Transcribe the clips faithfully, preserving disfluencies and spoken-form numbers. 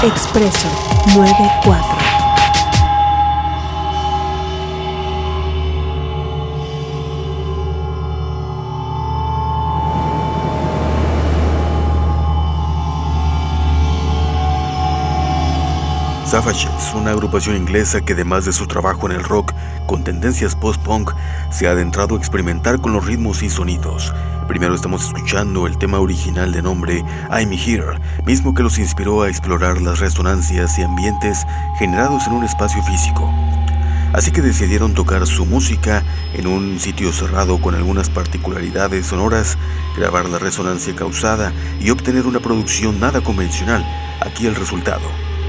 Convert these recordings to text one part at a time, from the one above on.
Expreso noventa y cuatro. Savage es una agrupación inglesa que, además de su trabajo en el rock con tendencias post-punk, se ha adentrado a experimentar con los ritmos y sonidos. Primero estamos escuchando el tema original de nombre I'm Here, mismo que los inspiró a explorar las resonancias y ambientes generados en un espacio físico. Así que decidieron tocar su música en un sitio cerrado con algunas particularidades sonoras, grabar la resonancia causada y obtener una producción nada convencional. Aquí el resultado.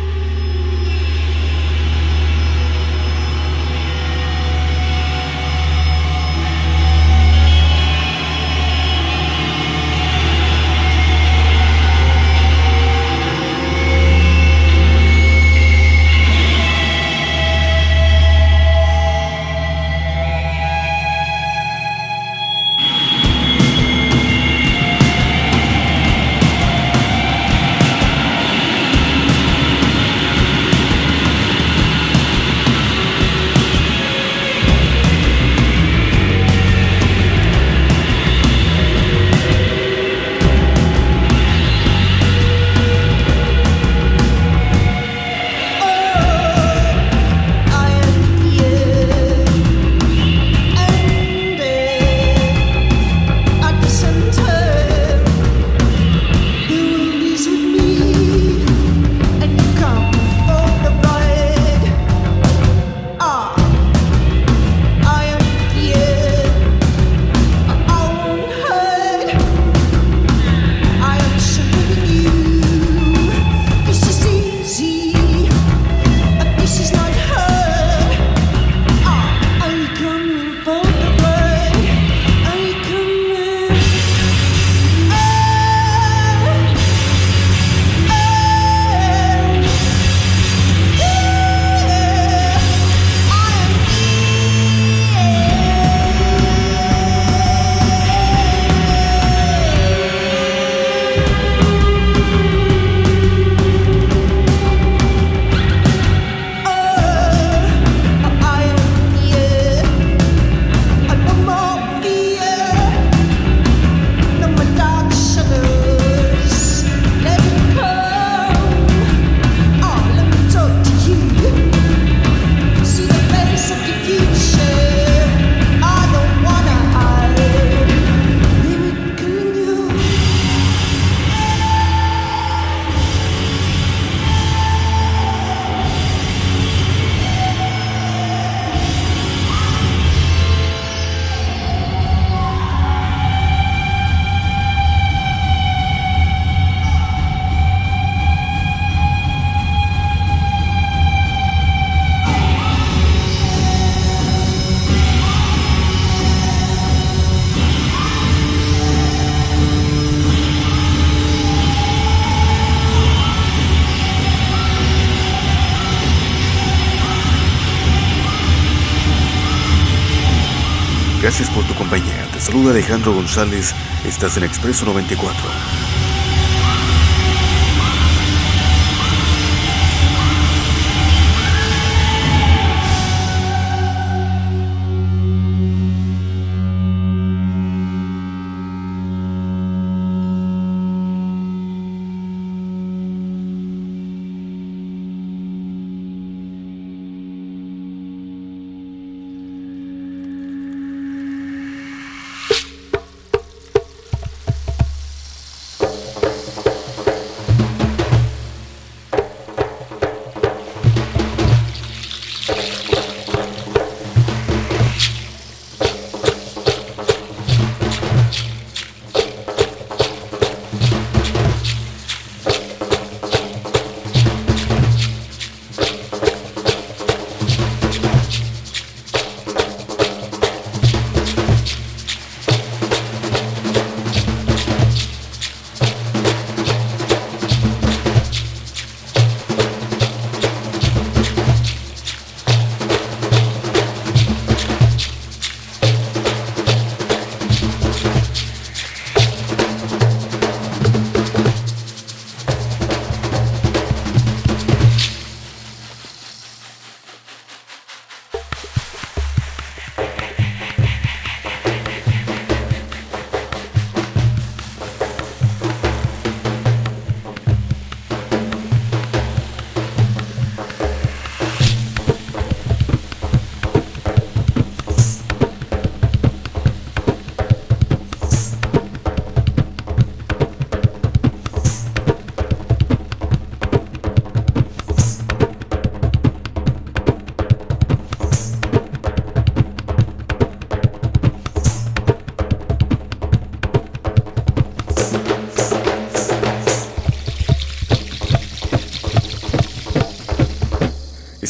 Gracias por tu compañía. Te saluda Alejandro González. Estás en Expreso noventa y cuatro.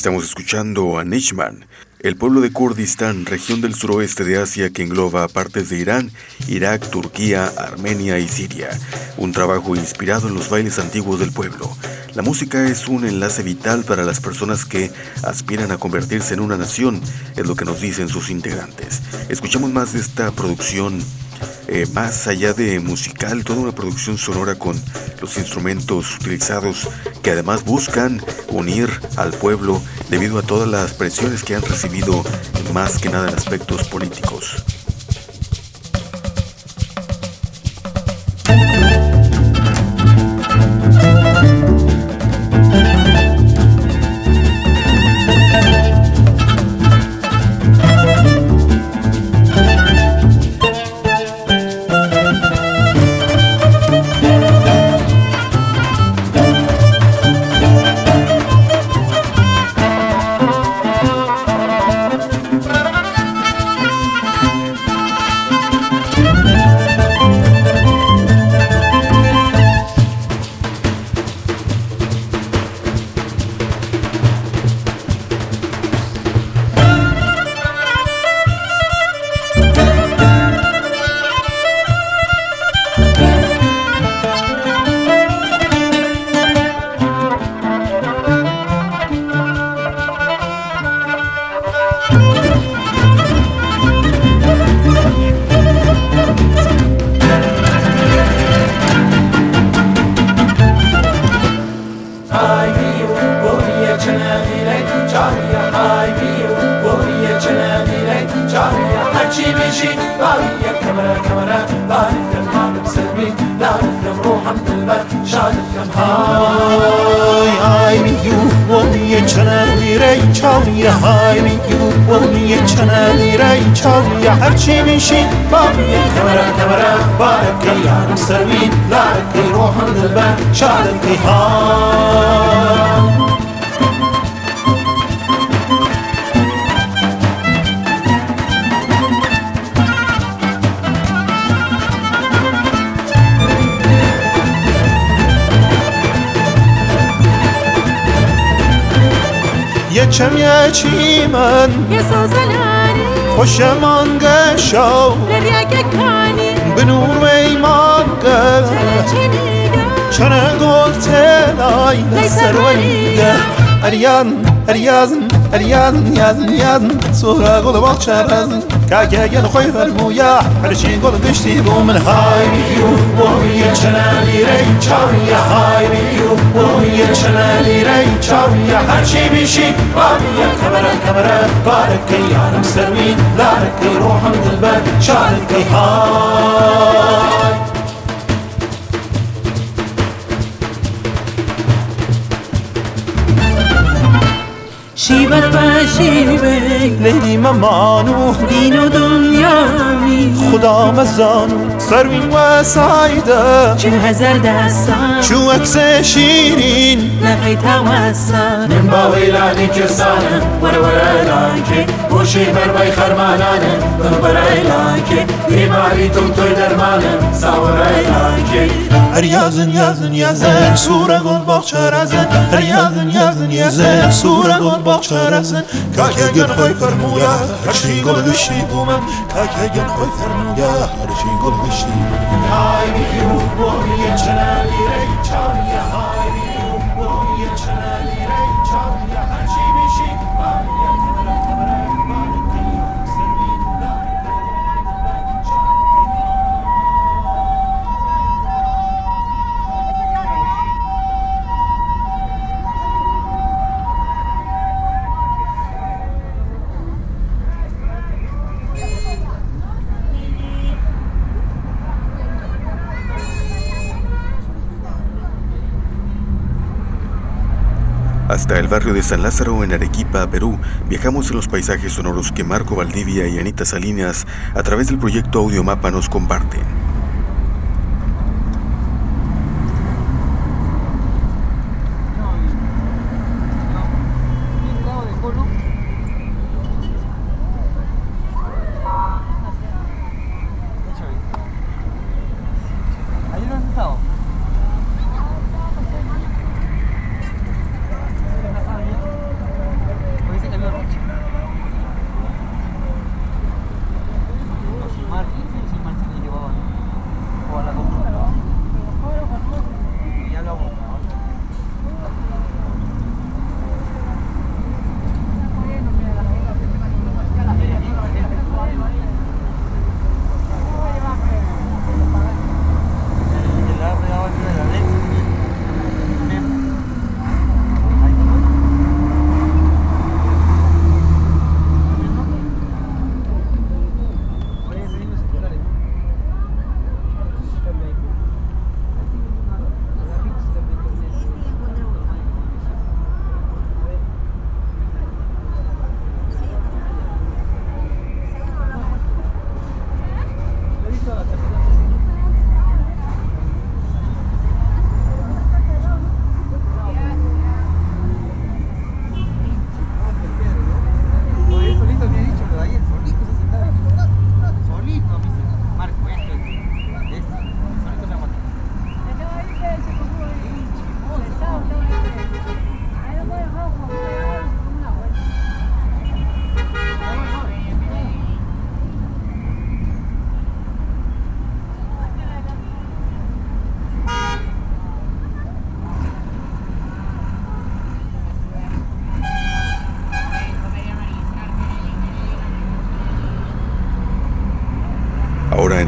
Estamos escuchando a Nishman, el pueblo de Kurdistán, región del suroeste de Asia que engloba partes de Irán, Irak, Turquía, Armenia y Siria. Un trabajo inspirado en los bailes antiguos del pueblo. La música es un enlace vital para las personas que aspiran a convertirse en una nación, es lo que nos dicen sus integrantes. Escuchamos más de esta producción. Eh, más allá de musical, toda una producción sonora con los instrumentos utilizados que además buscan unir al pueblo debido a todas las presiones que han recibido, más que nada en aspectos políticos. هرچی میشی باقی کمره کمره بارکی یارم سروی لارکی روحم دلبر شادکی ها یه چم یه چی من یه سازلانی خوشمان گشو لریاک کانی بنور ایمان چنه گل تلای لسر ولیگه اریان اریازن اریازن یازن یازن سورا گل باقشر ازن کاکه گل خوی فرمویا هرچی گل دشتی بو من های بیو بوی چنه لیره چاویا های بیو بوی چنه لیره چاویا هرچی بیشی بابیا کمره کمره بارکی یارم سروی لارکی روحم دلبر شادکی های شیبت با شیبه لیلی ممانو دین و دنیامی خدا مزانو سروین و سایده چه هزار دستان چو اکس شیرین لقی توسان من باویلانی کسانه ور ور ایلانکی بوشی بروی خرمانانه ور ور ایلانکی بیماری تون توی درمانه ساور ایلانکی هر یازن یازن یازن سوره گل باقشر ازن هر یازن یازن یازن سوره گل باقشر ازن کاکه گن خوی فرمویا هرچی گل گشتی بومن کاکه گن خوی فرمویا هرچی گل گشتی بومن های بیو بوی چنه لیره چاویا های بیو بوی چنه لیره چاویا هرچی بیشی بابیا کمره کمره بارکی سروی لارکی Hasta el barrio de San Lázaro en Arequipa, Perú, viajamos en los paisajes sonoros que Marco Valdivia y Anita Salinas, a través del proyecto Audiomapa, nos comparten.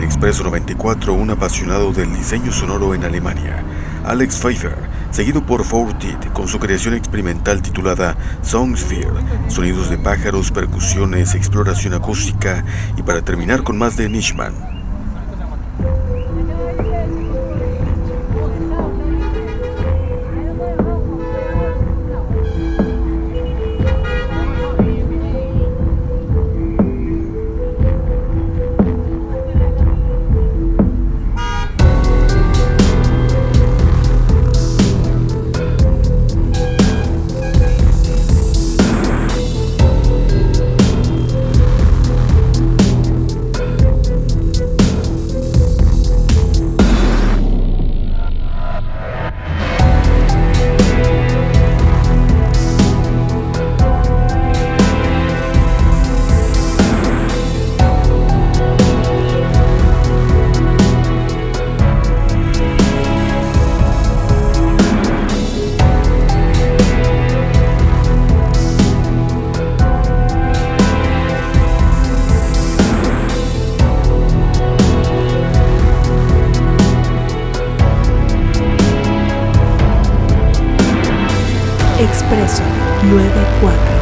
Expreso noventa y cuatro, un apasionado del diseño sonoro en Alemania, Alex Pfeiffer, seguido por Four Teeth con su creación experimental titulada Songsphere, sonidos de pájaros, percusiones, exploración acústica, y para terminar con más de Nishman. Expreso noventa y cuatro.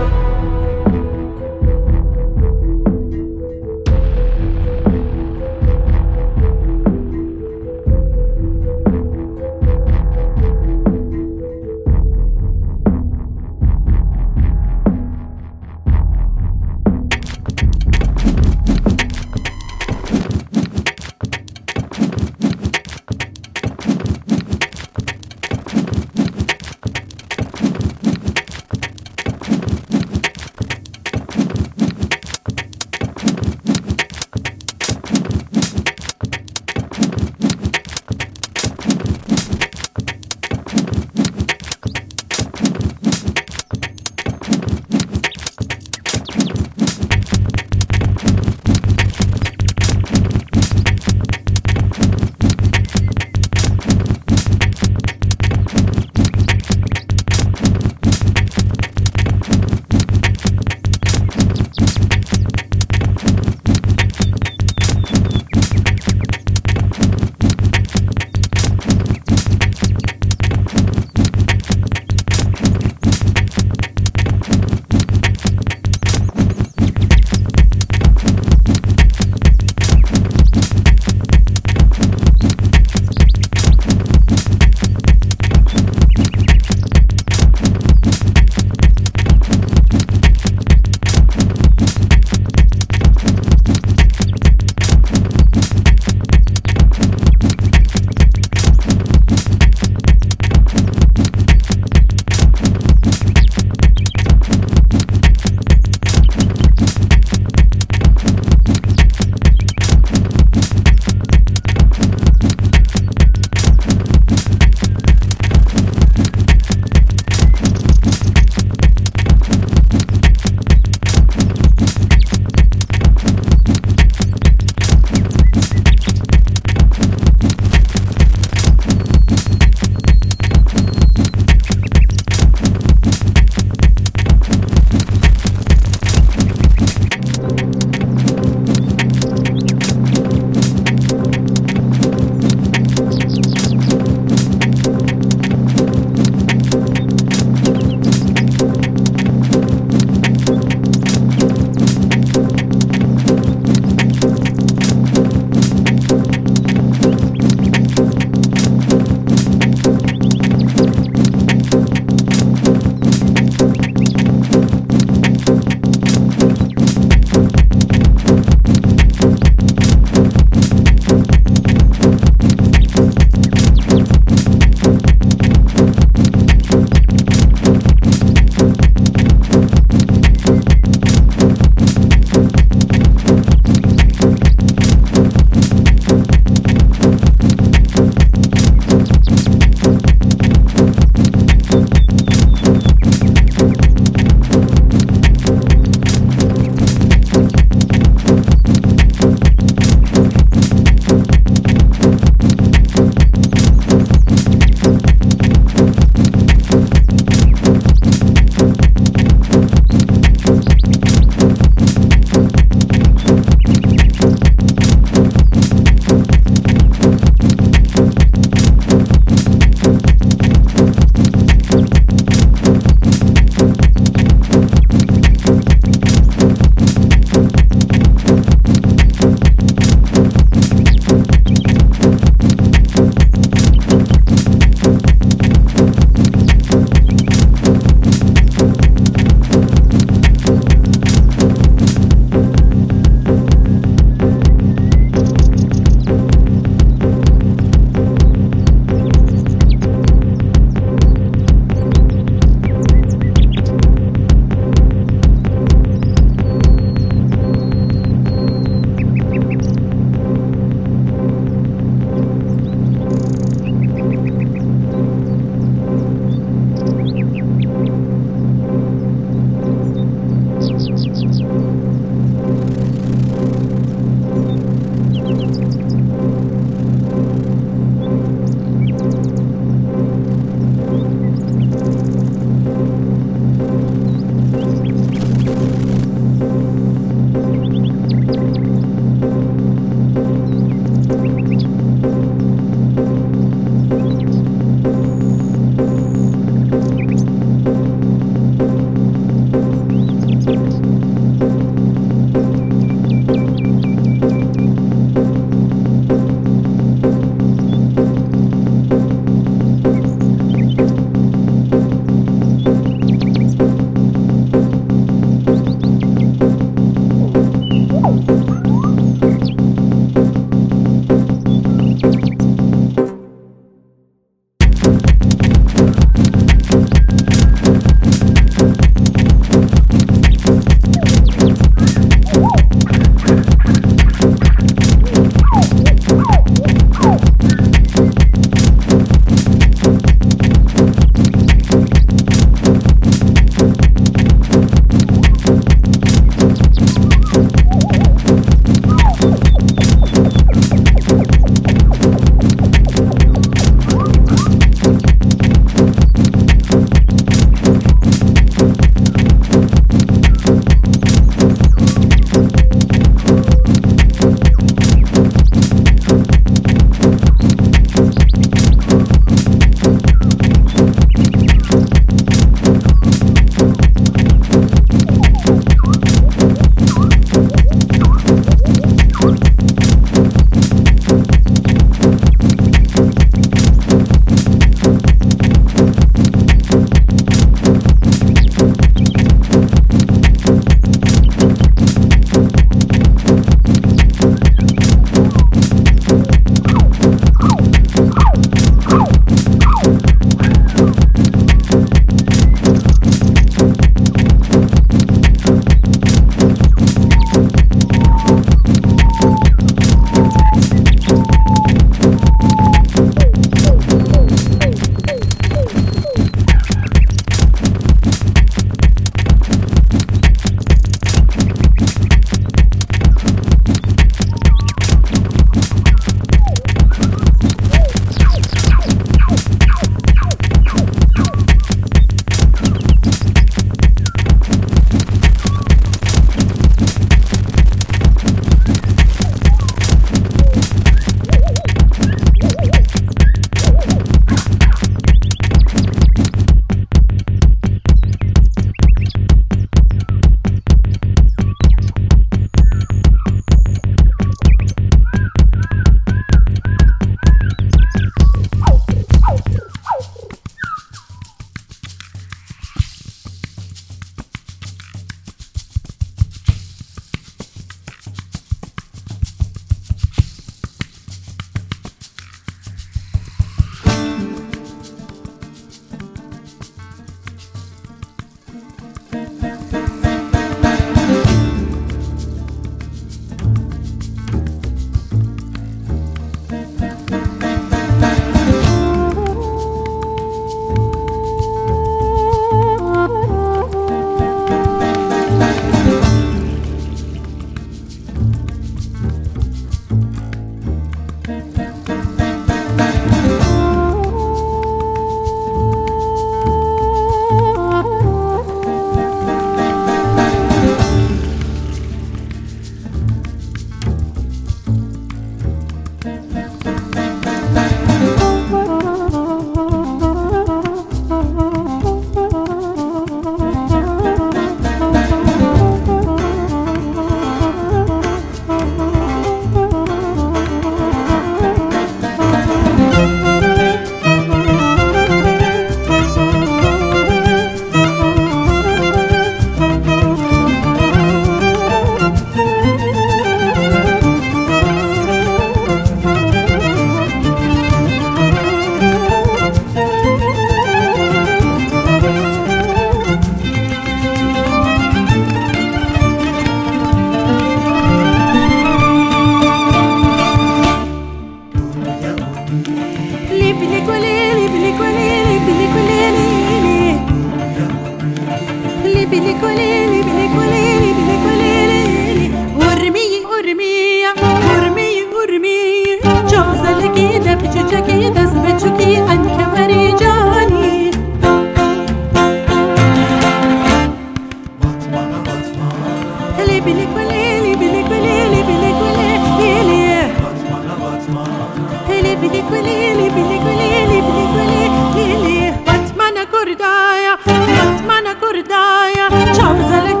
Batmana kurdaya, Batmana kurdaya, Çavzalı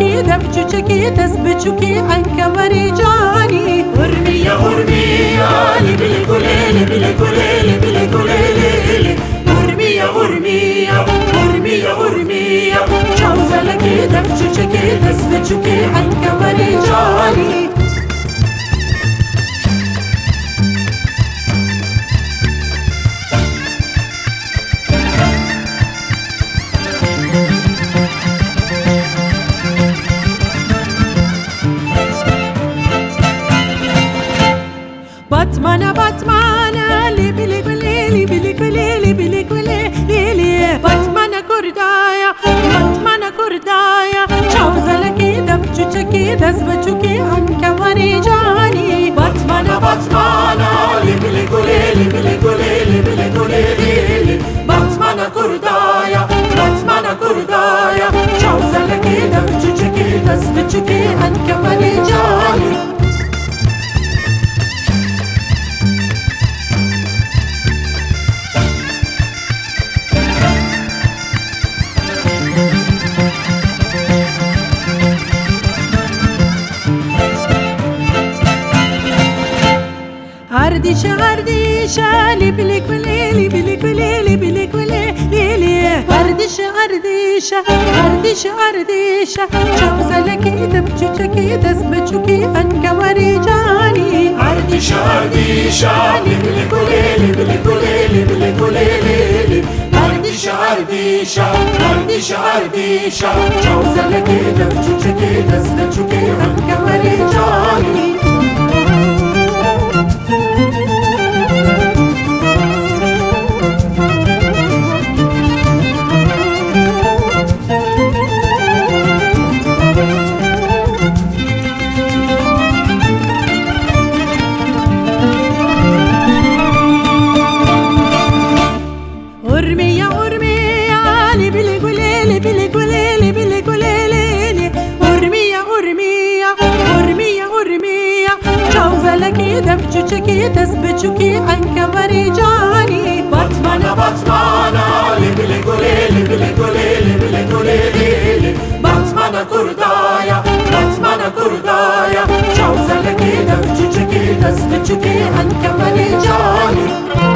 چوکی دف چوچکی دست به چوکی انکبری جانی ارمیا ارمیا لبلی گله لبلی گله لبلی گله لبلی ارمیا ارمیا ارمیا ارمیا چوزلکی دف چوچکی دست به چوکی انکبری جانی باتمانا باتمانا لبلي قولي لبلي قولي لبلي قولي ليلي باتمانا كردايا باتمانا كردايا چوزلکی دف چوچکی دست به چوکی انکبری جانی باتمانا باتمانا لبلی گله لبلی گله لبلی گله لبلی باتمانا کردایا باتمانا کردایا چوزلکی دف چوچکی دست به چوکی انکبری جانی Ardisha ardisha libli kule libli kule libli kule lili Ardisha ardisha ardisha ardisha chawzalaki dab chuchaki das bachuki ankawari jani Ardisha ardisha libli kule libli kule libli kule lili Ardisha ardisha ardisha ardisha chawzalaki dab chuchaki das bachuki ankawari jani چوچکی دست به چوکی انکبری جانی باتمانا باتمانا لبلی گله لبلی گله لبلی گله لبلی باتمانا کردایا باتمانا کردایا چوزلکی دف چوچکی دست به چوکی انکبری جانی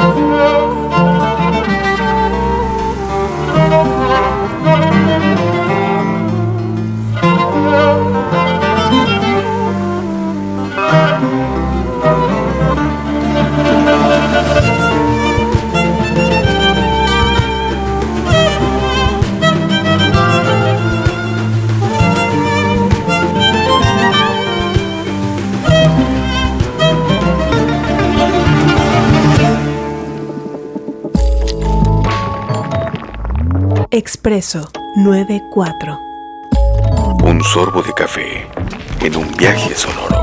Expreso noventa y cuatro. Un sorbo de café en un viaje sonoro.